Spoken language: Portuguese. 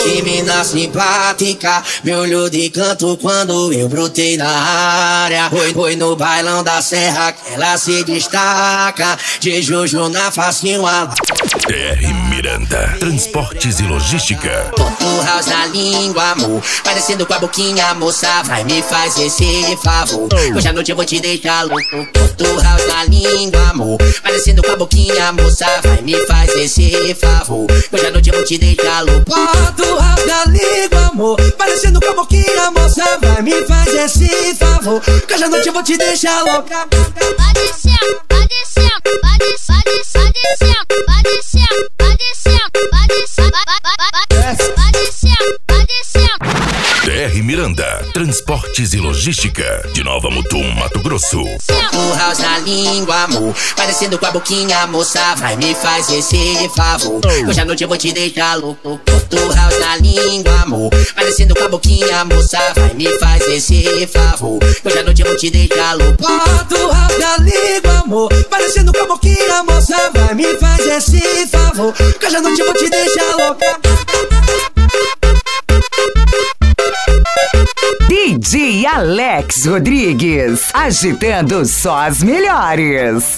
Que mina simpática, me olhou de canto quando eu brotei na área. Foi no bailão da serra que ela se destaca. De Jojo na facinho a DR Miranda, transportes e logística. Ponto house na língua, amor. Parecendo com a boquinha, moça, vai me fazer esse favor. Hoje à noite eu vou te deixar louco. Ponto house na língua, amor. Parecendo com a boquinha, moça, vai me fazer esse favor. Hoje à noite eu vou te deixar louco. Ponto house na língua, amor. Parecendo com a boquinha, moça, vai me fazer esse favor. Hoje à noite eu vou te deixar louca. Vai descendo, vai descendo, vai descendo, vai descendo, vai descendo, vai descendo, vai descendo, vai descendo, vai descendo. DR Miranda, transportes e logística. De Nova Mutum, Mato Grosso. Ponto house na língua, amor. Parecendo com a boquinha, moça, vai me fazer esse favor. Hoje à noite eu vou te deixar louco. Ponto house na língua, amor. Parecendo com a boquinha, moça, vai me fazer esse favor. Hoje à noite eu vou te deixar louco. Ponto house na língua, amor. Parecendo com a boquinha, moça, vai me fazer esse favor. Hoje à noite eu vou te deixar louca. DJ Alex Rodrigues, agitando só as melhores.